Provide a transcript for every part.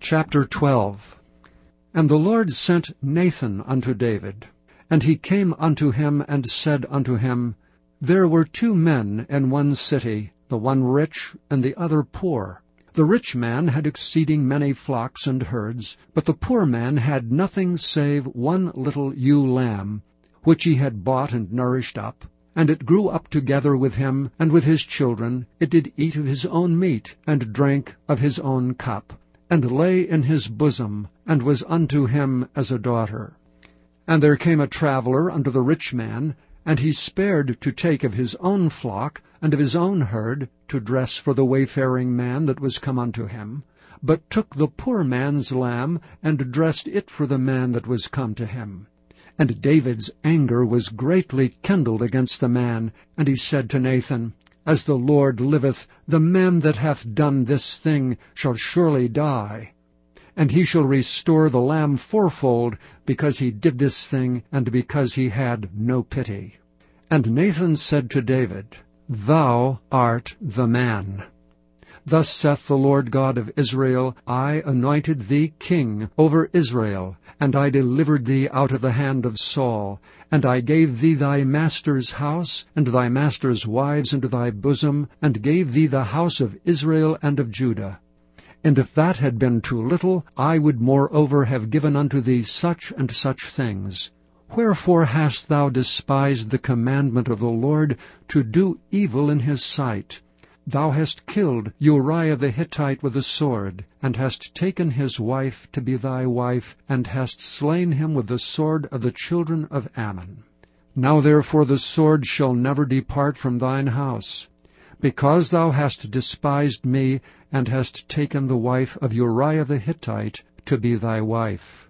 Chapter 12. And the Lord sent Nathan unto David. And he came unto him, and said unto him, There were 2 men in one city, the one rich, and the other poor. The rich man had exceeding many flocks and herds, but the poor man had nothing save 1 little ewe lamb, which he had bought and nourished up. And it grew up together with him, and with his children. It did eat of his own meat, and drank of his own cup, and lay in his bosom, and was unto him as a daughter. And there came a traveller unto the rich man, and he spared to take of his own flock, and of his own herd, to dress for the wayfaring man that was come unto him, but took the poor man's lamb, and dressed it for the man that was come to him. And David's anger was greatly kindled against the man, and he said to Nathan, As the Lord liveth, the man that hath done this thing shall surely die. And he shall restore the lamb 4-fold, because he did this thing, and because he had no pity. And Nathan said to David, Thou art the man. Thus saith the Lord God of Israel, I anointed thee king over Israel, and I delivered thee out of the hand of Saul, and I gave thee thy master's house, and thy master's wives into thy bosom, and gave thee the house of Israel and of Judah. And if that had been too little, I would moreover have given unto thee such and such things. Wherefore hast thou despised the commandment of the Lord, to do evil in his sight? Thou hast killed Uriah the Hittite with a sword, and hast taken his wife to be thy wife, and hast slain him with the sword of the children of Ammon. Now therefore the sword shall never depart from thine house, because thou hast despised me, and hast taken the wife of Uriah the Hittite to be thy wife.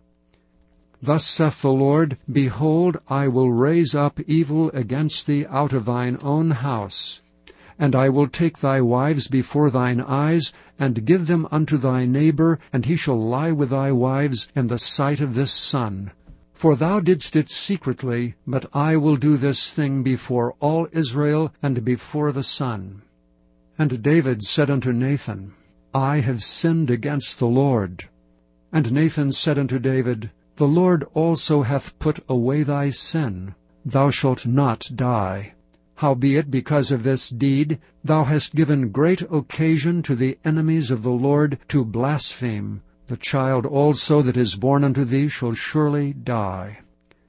Thus saith the Lord, Behold, I will raise up evil against thee out of thine own house, and I will take thy wives before thine eyes, and give them unto thy neighbor, and he shall lie with thy wives in the sight of this sun. For thou didst it secretly, but I will do this thing before all Israel, and before the sun. And David said unto Nathan, I have sinned against the Lord. And Nathan said unto David, The Lord also hath put away thy sin. Thou shalt not die. Howbeit, because of this deed, thou hast given great occasion to the enemies of the Lord to blaspheme. The child also that is born unto thee shall surely die.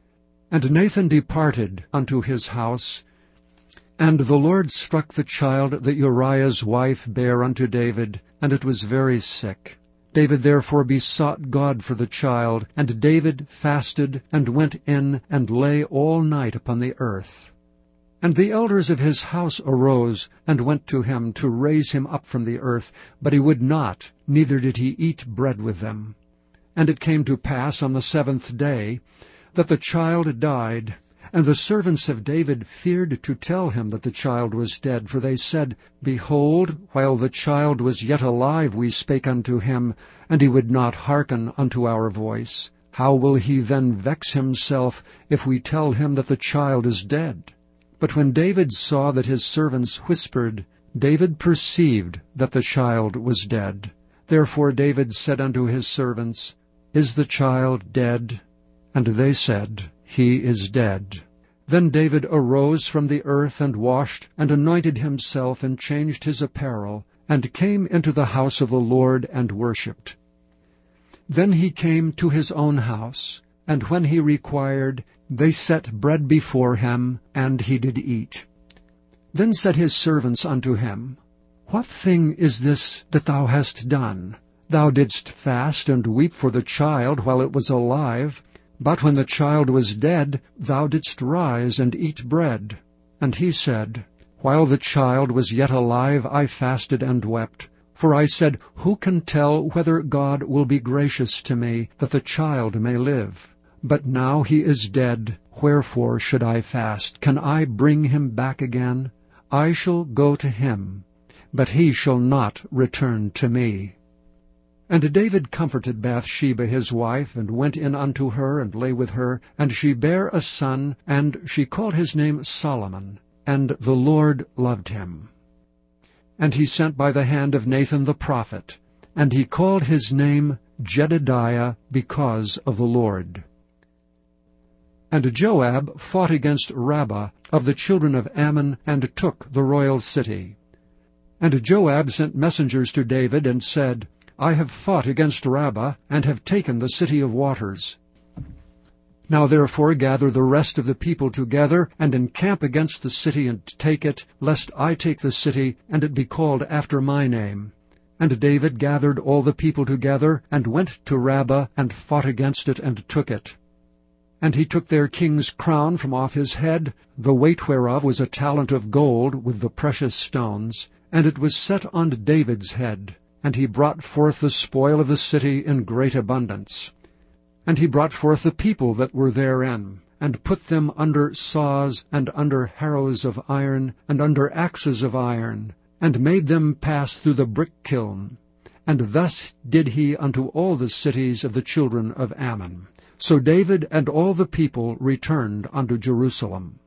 And Nathan departed unto his house, and the Lord struck the child that Uriah's wife bare unto David, and it was very sick. David therefore besought God for the child, and David fasted, and went in, and lay all night upon the earth. And the elders of his house arose, and went to him to raise him up from the earth, but he would not, neither did he eat bread with them. And it came to pass on the 7th day, that the child died. And the servants of David feared to tell him that the child was dead, for they said, Behold, while the child was yet alive we spake unto him, and he would not hearken unto our voice. How will he then vex himself, if we tell him that the child is dead? But when David saw that his servants whispered, David perceived that the child was dead. Therefore David said unto his servants, Is the child dead? And they said, He is dead. Then David arose from the earth, and washed, and anointed himself, and changed his apparel, and came into the house of the Lord, and worshipped. Then he came to his own house, and when he required, they set bread before him, and he did eat. Then said his servants unto him, What thing is this that thou hast done? Thou didst fast and weep for the child while it was alive, but when the child was dead, thou didst rise and eat bread. And he said, While the child was yet alive, I fasted and wept. For I said, Who can tell whether God will be gracious to me, that the child may live? But now he is dead, wherefore should I fast? Can I bring him back again? I shall go to him, but he shall not return to me. And David comforted Bathsheba his wife, and went in unto her, and lay with her. And she bare a son, and she called his name Solomon. And the Lord loved him. And he sent by the hand of Nathan the prophet, and he called his name Jedidiah because of the Lord. And Joab fought against Rabbah of the children of Ammon, and took the royal city. And Joab sent messengers to David, and said, I have fought against Rabbah, and have taken the city of waters. Now therefore gather the rest of the people together, and encamp against the city, and take it, lest I take the city, and it be called after my name. And David gathered all the people together, and went to Rabbah, and fought against it, and took it. And he took their king's crown from off his head, the weight whereof was a talent of gold with the precious stones, and it was set on David's head. And he brought forth the spoil of the city in great abundance. And he brought forth the people that were therein, and put them under saws, and under harrows of iron, and under axes of iron, and made them pass through the brick kiln. And thus did he unto all the cities of the children of Ammon. So David and all the people returned unto Jerusalem.